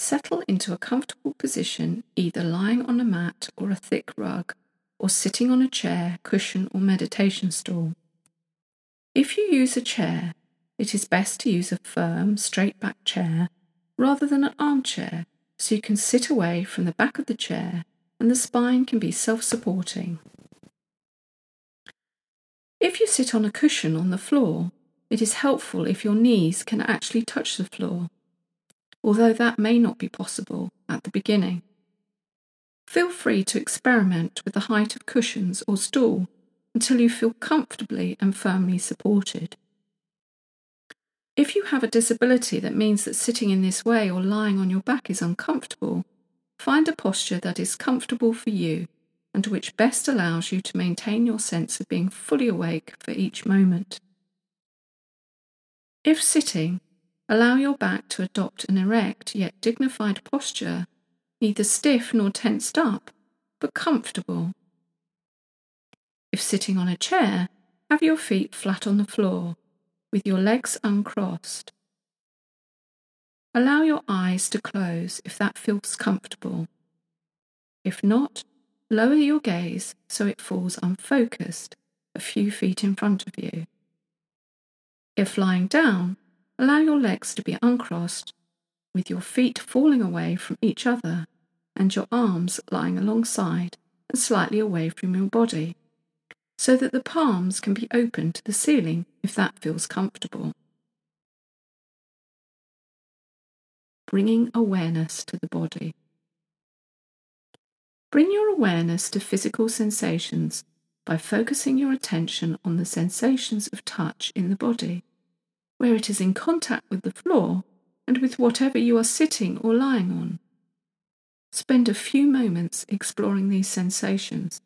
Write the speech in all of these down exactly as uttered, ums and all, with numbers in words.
settle into a comfortable position, either lying on a mat or a thick rug, or sitting on a chair, cushion, or meditation stool. If you use a chair, it is best to use a firm, straight-back chair rather than an armchair, so you can sit away from the back of the chair and the spine can be self-supporting. If you sit on a cushion on the floor, it is helpful if your knees can actually touch the floor, although that may not be possible at the beginning. Feel free to experiment with the height of cushions or stool until you feel comfortably and firmly supported. If you have a disability that means that sitting in this way or lying on your back is uncomfortable, find a posture that is comfortable for you and which best allows you to maintain your sense of being fully awake for each moment. If sitting, allow your back to adopt an erect yet dignified posture, neither stiff nor tensed up, but comfortable. If sitting on a chair, have your feet flat on the floor, with your legs uncrossed. Allow your eyes to close if that feels comfortable. If not, lower your gaze so it falls unfocused, a few feet in front of you. If lying down, allow your legs to be uncrossed, with your feet falling away from each other and your arms lying alongside and slightly away from your body, so that the palms can be open to the ceiling if that feels comfortable. Bringing awareness to the body. Bring your awareness to physical sensations by focusing your attention on the sensations of touch in the body, where it is in contact with the floor and with whatever you are sitting or lying on. Spend a few moments exploring these sensations.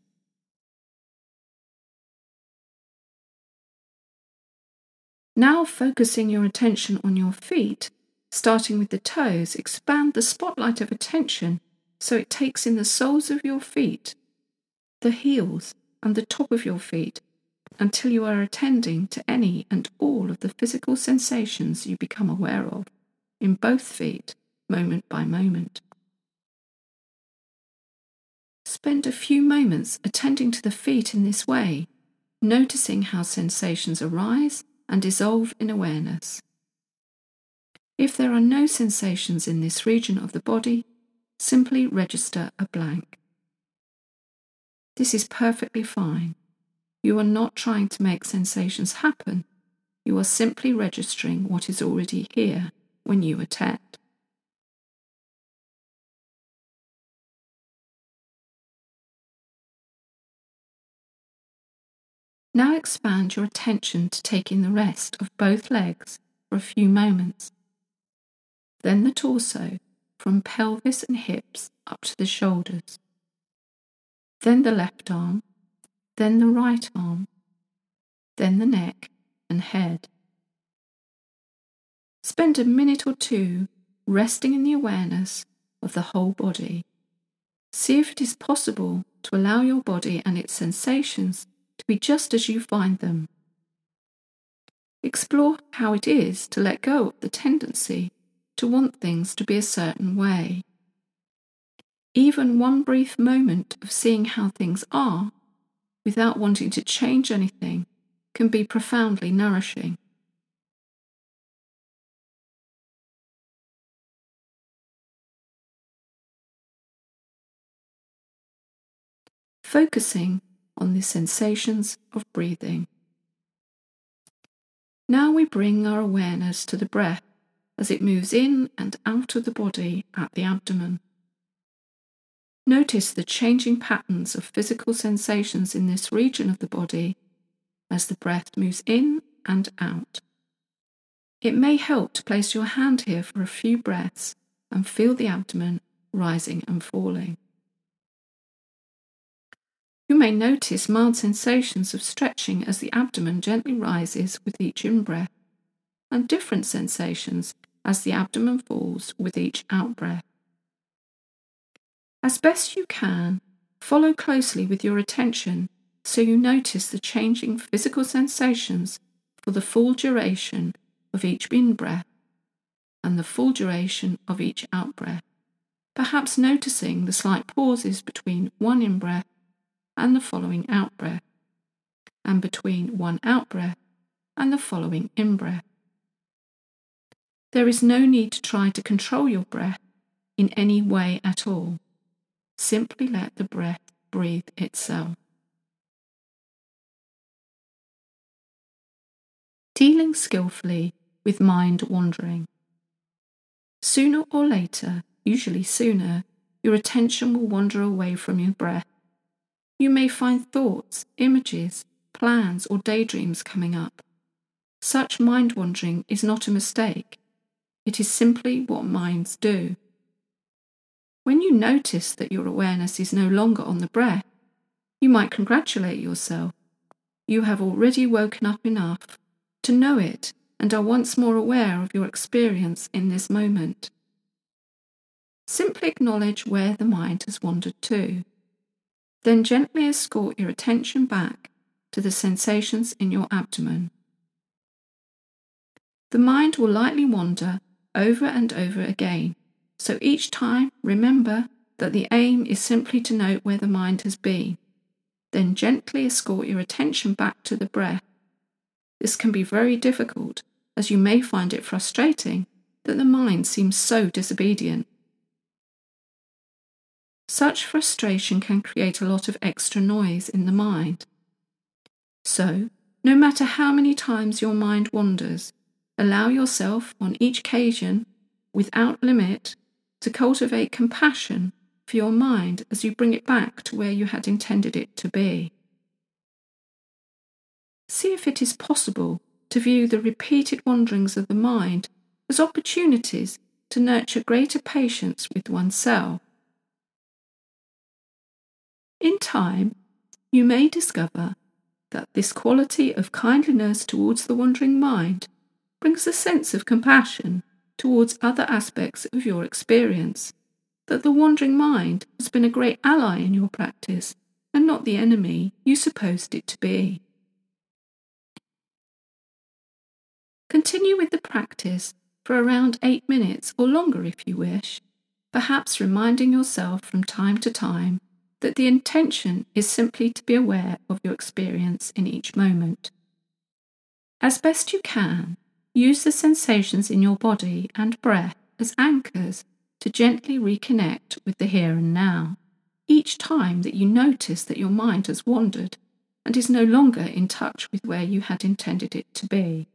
Now focusing your attention on your feet, starting with the toes, expand the spotlight of attention so it takes in the soles of your feet, the heels and the top of your feet, until you are attending to any and all of the physical sensations you become aware of in both feet, moment by moment. Spend a few moments attending to the feet in this way, noticing how sensations arise and dissolve in awareness. If there are no sensations in this region of the body, simply register a blank. This is perfectly fine. You are not trying to make sensations happen. You are simply registering what is already here when you attend. Now expand your attention to taking the rest of both legs for a few moments. Then the torso, from pelvis and hips up to the shoulders. Then the left arm, then the right arm, then the neck and head. Spend a minute or two resting in the awareness of the whole body. See if it is possible to allow your body and its sensations to be just as you find them. Explore how it is to let go of the tendency to want things to be a certain way. Even one brief moment of seeing how things are, without wanting to change anything, can be profoundly nourishing. Focusing on the sensations of breathing. Now we bring our awareness to the breath as it moves in and out of the body at the abdomen. Notice the changing patterns of physical sensations in this region of the body as the breath moves in and out. It may help to place your hand here for a few breaths and feel the abdomen rising and falling. You may notice mild sensations of stretching as the abdomen gently rises with each in-breath, and different sensations as the abdomen falls with each out-breath. As best you can, follow closely with your attention so you notice the changing physical sensations for the full duration of each in-breath and the full duration of each out-breath. perhaps noticing the slight pauses between one in-breath and the following out-breath, and between one out-breath and the following in-breath. There is no need to try to control your breath in any way at all. Simply let the breath breathe itself. Dealing skillfully with mind wandering. Sooner or later, usually sooner, your attention will wander away from your breath. You may find thoughts, images, plans, or daydreams coming up. Such mind wandering is not a mistake. It is simply what minds do. When you notice that your awareness is no longer on the breath, you might congratulate yourself. You have already woken up enough to know it and are once more aware of your experience in this moment. Simply acknowledge where the mind has wandered to. Then gently escort your attention back to the sensations in your abdomen. The mind will likely wander over and over again, so each time remember that the aim is simply to note where the mind has been. Then gently escort your attention back to the breath. This can be very difficult, as you may find it frustrating that the mind seems so disobedient. Such frustration can create a lot of extra noise in the mind. So, no matter how many times your mind wanders, allow yourself on each occasion, without limit, to cultivate compassion for your mind as you bring it back to where you had intended it to be. See if it is possible to view the repeated wanderings of the mind as opportunities to nurture greater patience with oneself. In time, you may discover that this quality of kindliness towards the wandering mind brings a sense of compassion towards other aspects of your experience, that the wandering mind has been a great ally in your practice and not the enemy you supposed it to be. Continue with the practice for around eight minutes or longer if you wish, perhaps reminding yourself from time to time that the intention is simply to be aware of your experience in each moment. As best you can, use the sensations in your body and breath as anchors to gently reconnect with the here and now, each time that you notice that your mind has wandered and is no longer in touch with where you had intended it to be.